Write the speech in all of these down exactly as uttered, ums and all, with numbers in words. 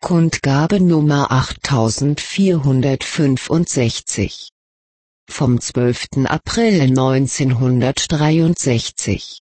Kundgabe Nummer achttausendvierhundertfünfundsechzig vom zwölften April neunzehnhundertdreiundsechzig.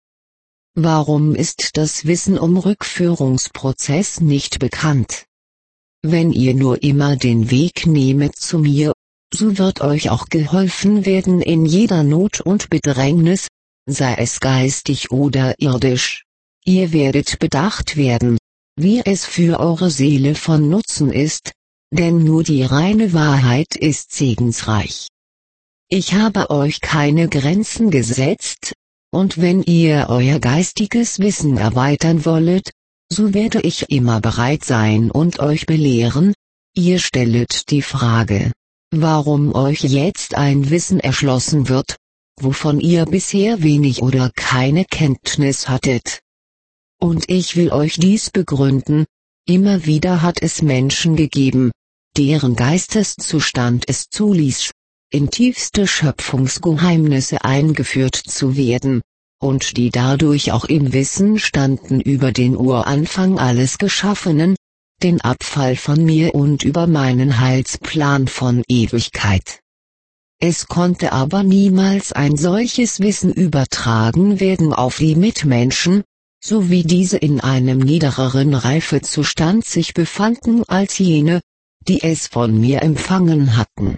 Warum ist das Wissen um Rückführungsprozess nicht bekannt? Wenn ihr nur immer den Weg nehmet zu mir, so wird euch auch geholfen werden in jeder Not und Bedrängnis, sei es geistig oder irdisch. Ihr werdet bedacht werden, wie es für eure Seele von Nutzen ist, denn nur die reine Wahrheit ist segensreich. Ich habe euch keine Grenzen gesetzt, und wenn ihr euer geistiges Wissen erweitern wollet, so werde ich immer bereit sein und euch belehren. Ihr stellet die Frage, warum euch jetzt ein Wissen erschlossen wird, wovon ihr bisher wenig oder keine Kenntnis hattet. Und ich will euch dies begründen: Immer wieder hat es Menschen gegeben, deren Geisteszustand es zuließ, in tiefste Schöpfungsgeheimnisse eingeführt zu werden, und die dadurch auch im Wissen standen über den Uranfang alles Geschaffenen, den Abfall von mir und über meinen Heilsplan von Ewigkeit. Es konnte aber niemals ein solches Wissen übertragen werden auf die Mitmenschen, so wie diese in einem niedereren Reifezustand sich befanden als jene, die es von mir empfangen hatten.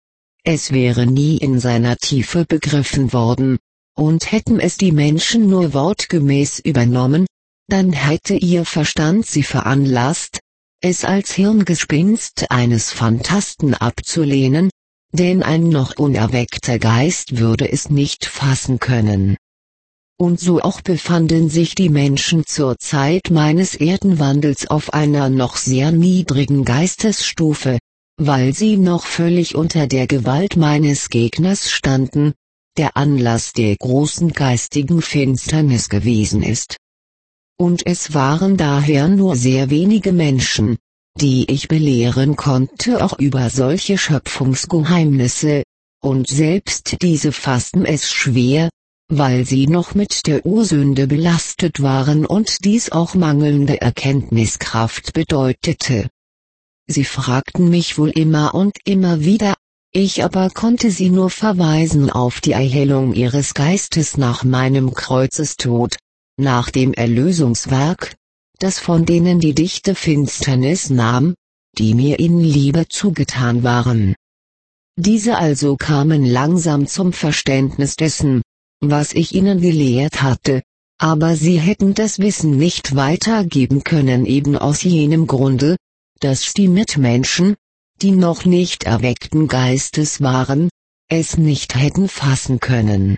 Es wäre nie in seiner Tiefe begriffen worden, und hätten es die Menschen nur wortgemäß übernommen, dann hätte ihr Verstand sie veranlasst, es als Hirngespinst eines Phantasten abzulehnen, denn ein noch unerweckter Geist würde es nicht fassen können. Und so auch befanden sich die Menschen zur Zeit meines Erdenwandels auf einer noch sehr niedrigen Geistesstufe, weil sie noch völlig unter der Gewalt meines Gegners standen, der Anlass der großen geistigen Finsternis gewesen ist. Und es waren daher nur sehr wenige Menschen, die ich belehren konnte auch über solche Schöpfungsgeheimnisse, und selbst diese fassten es schwer, weil sie noch mit der Ursünde belastet waren und dies auch mangelnde Erkenntniskraft bedeutete. Sie fragten mich wohl immer und immer wieder, ich aber konnte sie nur verweisen auf die Erhellung ihres Geistes nach meinem Kreuzestod, nach dem Erlösungswerk, das von denen die dichte Finsternis nahm, die mir in Liebe zugetan waren. Diese also kamen langsam zum Verständnis dessen, was ich ihnen gelehrt hatte, aber sie hätten das Wissen nicht weitergeben können, eben aus jenem Grunde, dass die Mitmenschen, die noch nicht erweckten Geistes waren, es nicht hätten fassen können.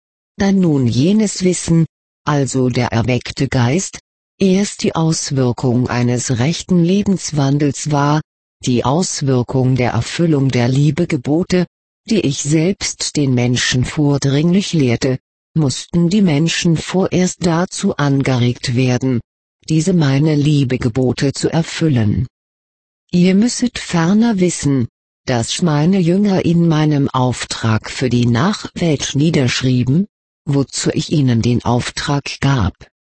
Da nun jenes Wissen, also der erweckte Geist, erst die Auswirkung eines rechten Lebenswandels war, die Auswirkung der Erfüllung der Liebegebote, die ich selbst den Menschen vordringlich lehrte, mussten die Menschen vorerst dazu angeregt werden, diese meine Liebegebote zu erfüllen. Ihr müsset ferner wissen, dass meine Jünger in meinem Auftrag für die Nachwelt niederschrieben, wozu ich ihnen den Auftrag gab.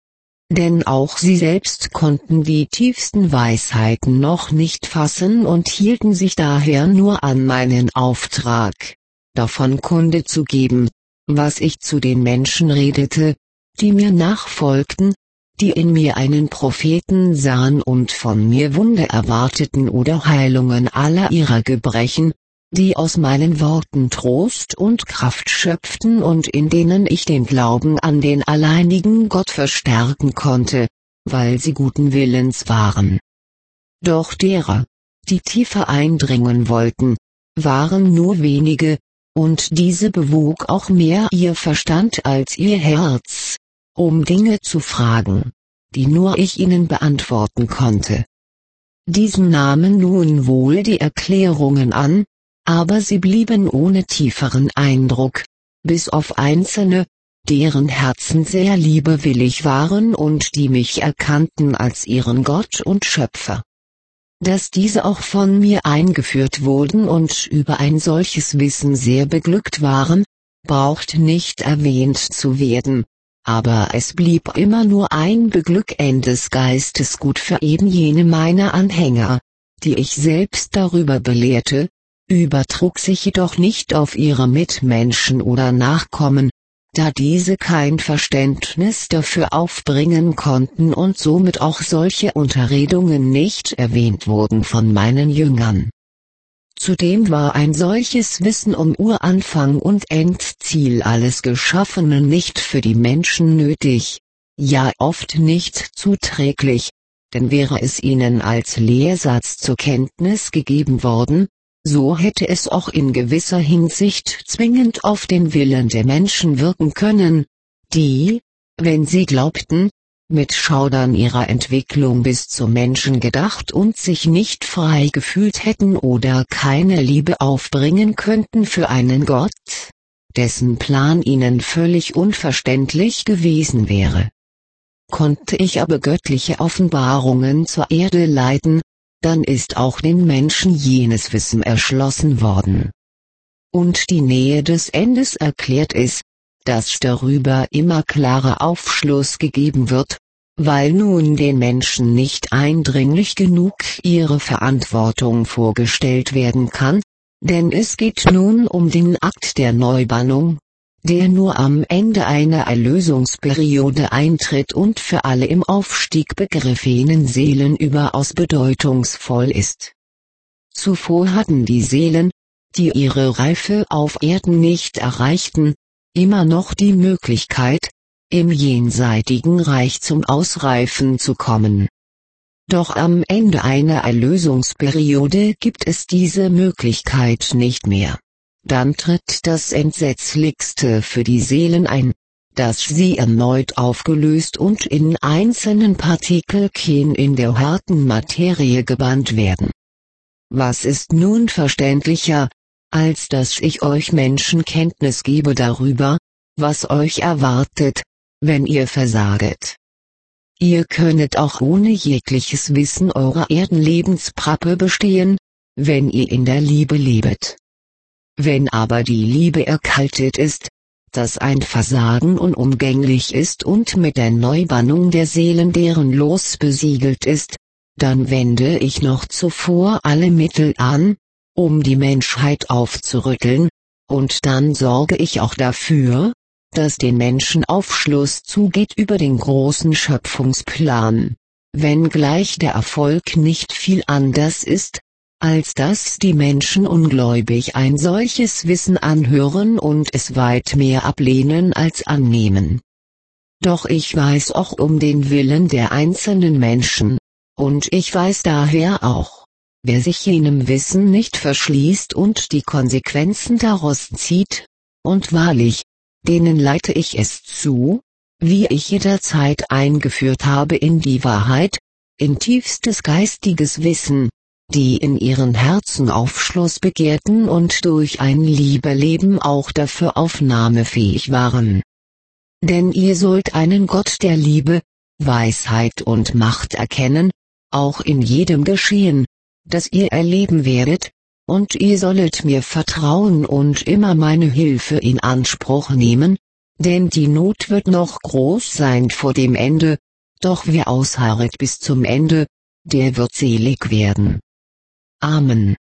Denn auch sie selbst konnten die tiefsten Weisheiten noch nicht fassen und hielten sich daher nur an meinen Auftrag, davon Kunde zu geben, was ich zu den Menschen redete, die mir nachfolgten, die in mir einen Propheten sahen und von mir Wunder erwarteten oder Heilungen aller ihrer Gebrechen, die aus meinen Worten Trost und Kraft schöpften und in denen ich den Glauben an den alleinigen Gott verstärken konnte, weil sie guten Willens waren. Doch derer, die tiefer eindringen wollten, waren nur wenige, und diese bewog auch mehr ihr Verstand als ihr Herz, um Dinge zu fragen, die nur ich ihnen beantworten konnte. Diesen nahmen nun wohl die Erklärungen an, aber sie blieben ohne tieferen Eindruck, bis auf einzelne, deren Herzen sehr liebewillig waren und die mich erkannten als ihren Gott und Schöpfer. Dass diese auch von mir eingeführt wurden und über ein solches Wissen sehr beglückt waren, braucht nicht erwähnt zu werden, aber es blieb immer nur ein beglückendes Geistesgut für eben jene meiner Anhänger, die ich selbst darüber belehrte, übertrug sich jedoch nicht auf ihre Mitmenschen oder Nachkommen, da diese kein Verständnis dafür aufbringen konnten und somit auch solche Unterredungen nicht erwähnt wurden von meinen Jüngern. Zudem war ein solches Wissen um Uranfang und Endziel alles Geschaffenen nicht für die Menschen nötig, ja oft nicht zuträglich, denn wäre es ihnen als Lehrsatz zur Kenntnis gegeben worden, so hätte es auch in gewisser Hinsicht zwingend auf den Willen der Menschen wirken können, die, wenn sie glaubten, mit Schaudern ihrer Entwicklung bis zum Menschen gedacht und sich nicht frei gefühlt hätten oder keine Liebe aufbringen könnten für einen Gott, dessen Plan ihnen völlig unverständlich gewesen wäre. Konnte ich aber göttliche Offenbarungen zur Erde leiten, dann ist auch den Menschen jenes Wissen erschlossen worden. Und die Nähe des Endes erklärt es, dass darüber immer klarer Aufschluss gegeben wird, weil nun den Menschen nicht eindringlich genug ihre Verantwortung vorgestellt werden kann, denn es geht nun um den Akt der Neubannung, der nur am Ende einer Erlösungsperiode eintritt und für alle im Aufstieg begriffenen Seelen überaus bedeutungsvoll ist. Zuvor hatten die Seelen, die ihre Reife auf Erden nicht erreichten, immer noch die Möglichkeit, im jenseitigen Reich zum Ausreifen zu kommen. Doch am Ende einer Erlösungsperiode gibt es diese Möglichkeit nicht mehr. Dann tritt das Entsetzlichste für die Seelen ein, dass sie erneut aufgelöst und in einzelnen Partikelchen in der harten Materie gebannt werden. Was ist nun verständlicher, als dass ich euch Menschen Kenntnis gebe darüber, was euch erwartet, wenn ihr versaget? Ihr könnet auch ohne jegliches Wissen eurer Erdenlebensprappe bestehen, wenn ihr in der Liebe lebet. Wenn aber die Liebe erkaltet ist, dass ein Versagen unumgänglich ist und mit der Neubannung der Seelen deren Los besiegelt ist, dann wende ich noch zuvor alle Mittel an, um die Menschheit aufzurütteln, und dann sorge ich auch dafür, dass den Menschen Aufschluss zugeht über den großen Schöpfungsplan, wenngleich der Erfolg nicht viel anders ist, als dass die Menschen ungläubig ein solches Wissen anhören und es weit mehr ablehnen als annehmen. Doch ich weiß auch um den Willen der einzelnen Menschen, und ich weiß daher auch, wer sich jenem Wissen nicht verschließt und die Konsequenzen daraus zieht, und wahrlich, denen leite ich es zu, wie ich jederzeit eingeführt habe in die Wahrheit, in tiefstes geistiges Wissen, die in ihren Herzen Aufschluss begehrten und durch ein Liebeleben auch dafür aufnahmefähig waren. Denn ihr sollt einen Gott der Liebe, Weisheit und Macht erkennen, auch in jedem Geschehen, das ihr erleben werdet, und ihr sollet mir vertrauen und immer meine Hilfe in Anspruch nehmen, denn die Not wird noch groß sein vor dem Ende, doch wer ausharret bis zum Ende, der wird selig werden. Amen.